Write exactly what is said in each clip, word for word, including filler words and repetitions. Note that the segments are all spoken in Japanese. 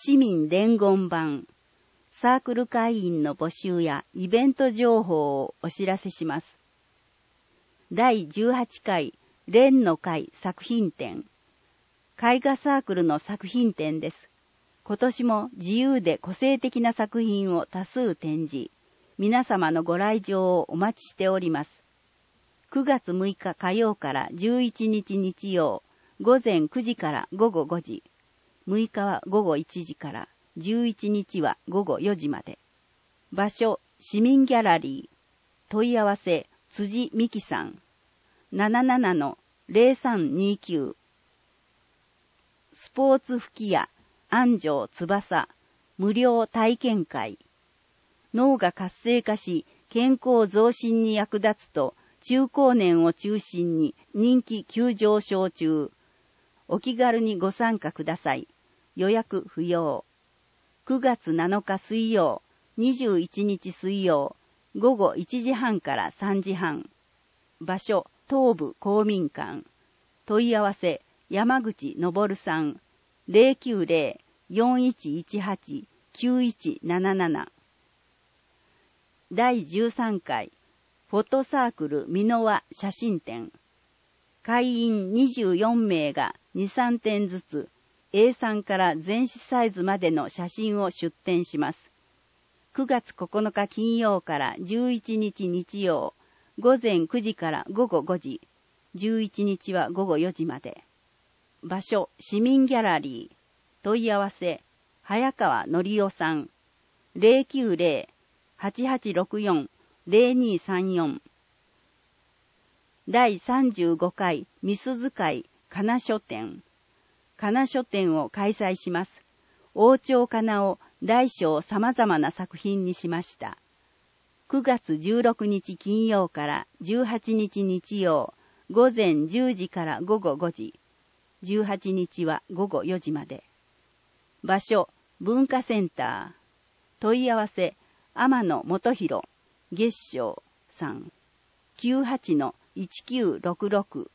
市民伝言版、サークル会員の募集やイベント情報をお知らせします。だいじゅうはちかい連の会作品展、絵画サークルの作品展です。今年も自由で個性的な作品を多数展示、皆様のご来場をお待ちしております。くがつむいか火曜からじゅういちにち日曜、午前くじから午後ごじ、むいかは午後いちじから、じゅういちにちは午後よじまで。場所、市民ギャラリー。問い合わせ、辻美希さん。ななななのゼロさんにきゅう。スポーツ吹き矢、安城翼。無料体験会。脳が活性化し、健康増進に役立つと、中高年を中心に人気急上昇中。お気軽にご参加ください。予約不要。くがつなのか水曜、にじゅういちにち水曜、午後いちじはんからさんじはん。場所、東部公民館。問い合わせ、山口昇さん。ゼロきゅうゼロ よんいちいちはち きゅういちなななな。だいじゅうさんかい、フォトサークル箕輪写真展。会員にじゅうよんめいがに、さんてんずつ、エーさん から全紙サイズまでの写真を出展します。くがつここのか金曜からじゅういちにち日曜、午前くじから午後ごじ、じゅういちにちは午後よじまで。場所、市民ギャラリー。問い合わせ、早川のりおさん。ゼロきゅうゼロ はちはちろくよん ゼロにさんよん。だいさんじゅうごかいみすず会かな書店。かな書店を開催します。王朝かなを大小様々な作品にしました。くがつじゅうろくにち金曜からじゅうはちにち日曜、午前じゅうじから午後ごじ、じゅうはちにちは午後よじまで。場所、文化センター。問い合わせ、天野元弘、月章さん。きゅうはちのいちきゅうろくろく。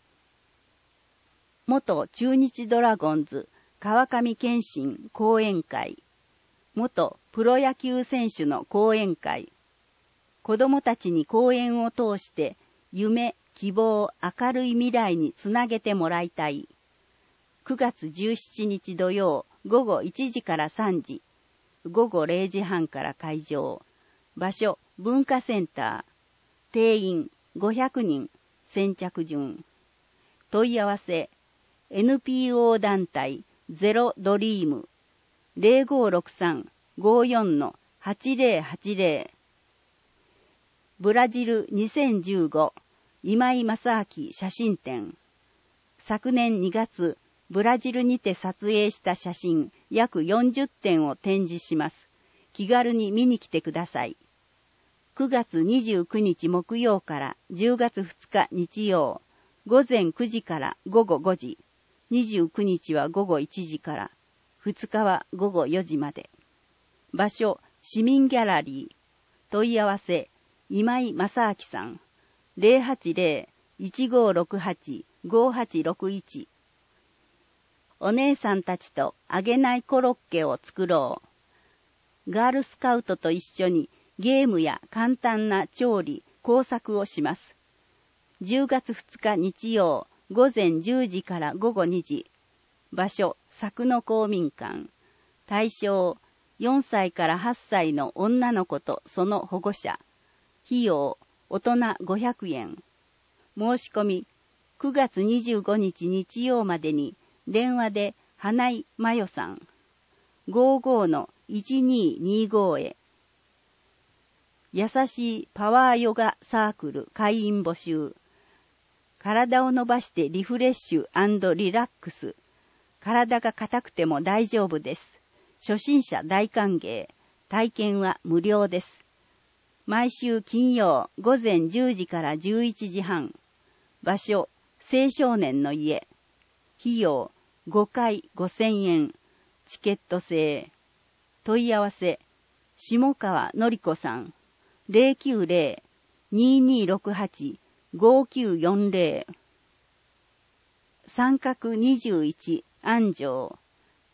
元中日ドラゴンズ川上健信講演会。元プロ野球選手の講演会。子供たちに講演を通して夢、希望、明るい未来につなげてもらいたい。くがつじゅうしちにち土曜午後いちじからさんじ、午後れいじはんから会場。場所、文化センター。定員ごひゃくにん、先着順。問い合わせ、エヌピーオー 団体ゼロドリーム ゼロごろくさん ごよん はちゼロはちゼロ。ブラジルにせんじゅうご今井正明写真展。昨年にがつ、ブラジルにて撮影した写真約よんじゅってんを展示します。気軽に見に来てください。くがつにじゅうくにち木曜からじゅうがつふつか日曜、午前くじから午後ごじ、にじゅうくにちは午後いちじから、ふつかは午後よじまで。場所、市民ギャラリー。問い合わせ、今井正明さん。ゼロはちゼロ いちごろくはち ごはちろくいち。お姉さんたちと揚げないコロッケを作ろう。ガールスカウトと一緒にゲームや簡単な調理、工作をします。じゅうがつふつか日曜、午前じゅうじから午後にじ。場所、佐久の公民館。対象、よんさいからはっさいの女の子とその保護者。費用、大人ごひゃくえん。申し込み、くがつにじゅうごにち日曜までに、電話で花井真代さん。ごじゅうごのいちににご へ。優しいパワーヨガサークル会員募集。体を伸ばしてリフレッシュ&リラックス。体が硬くても大丈夫です。初心者大歓迎。体験は無料です。毎週金曜午前じゅうじからじゅういちじはん。場所、青少年の家。費用、ごかいごせんえん。チケット制。問い合わせ、下川のりこさん。ゼロきゅうゼロ ににろくはち ごきゅうよんゼロ。三角にじゅういち安城。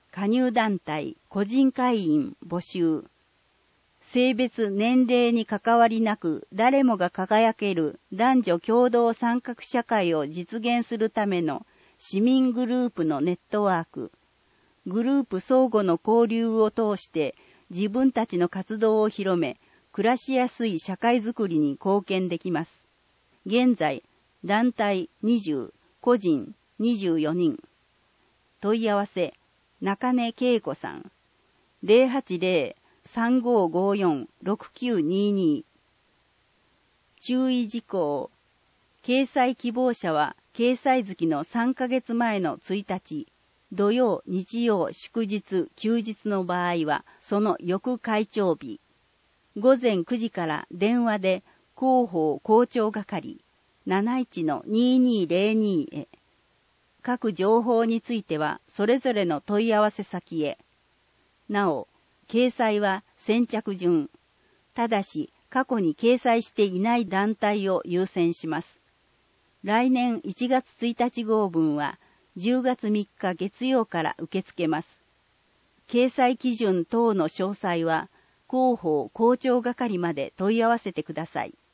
加入団体、個人会員募集。性別、年齢に関わりなく、誰もが輝ける男女共同参画社会を実現するための市民グループのネットワーク。グループ相互の交流を通して自分たちの活動を広め、暮らしやすい社会づくりに貢献できます。現在、団体にじゅう、個人にじゅうよにん。問い合わせ、中根恵子さん。ゼロはちゼロ さんごーごーよん ろくきゅうにーにー。注意事項。掲載希望者は、掲載月のさんかげつまえのついたち、土曜、日曜、祝日、休日の場合は、その翌会長日。午前くじから電話で広報校長係 なないちのにーにーぜろにー へ。各情報についてはそれぞれの問い合わせ先へ。なお、掲載は先着順。ただし、過去に掲載していない団体を優先します。来年いちがつついたち号分はじゅうがつみっか月曜から受け付けます。掲載基準等の詳細は広報校長係まで問い合わせてください。